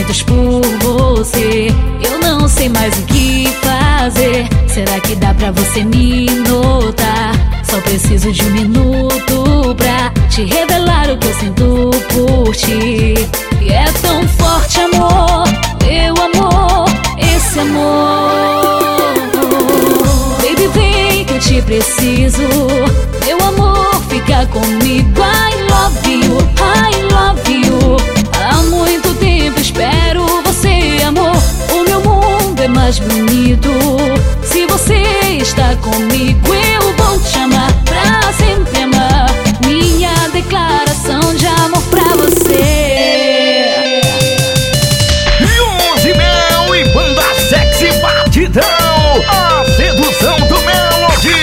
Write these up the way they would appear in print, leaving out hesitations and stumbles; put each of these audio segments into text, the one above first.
sentimentos por você. Eu não sei mais o que fazer. Será que dá pra você me notar? Só preciso de um minuto pra te revelar o que eu sinto por ti. E é tão forte, amor, meu amor, esse amor. Baby, vem que eu te preciso. Meu amor, fica comigo. I love you, I love you. Há muito tempo espero você, amor. O meu mundo é mais bonito se você está comigo. Eu vou te amar, pra sempre amar. Minha declaração de amor pra você. Luz e Mel e banda sexy batidão, a sedução do Melody.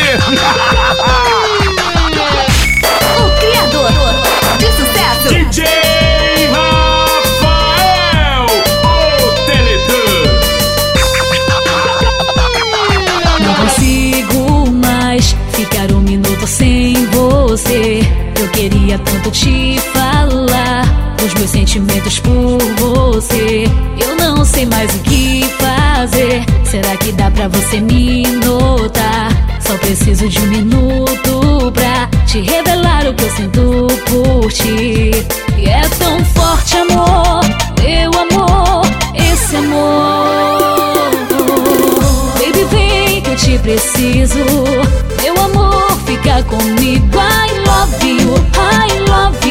O criador de sucesso, DJ Rafael, o Teletã. Não consigo mais ficar um minuto sem você. Eu queria tanto te falar os meus sentimentos por você. Eu não sei mais o que fazer. Será que dá pra você me notar? Só preciso de um minuto pra te revelar o que eu sinto por ti. E é tão forte, amor, meu amor, esse amor. Baby, vem que eu te preciso. Meu amor, fica comigo. I love you, I love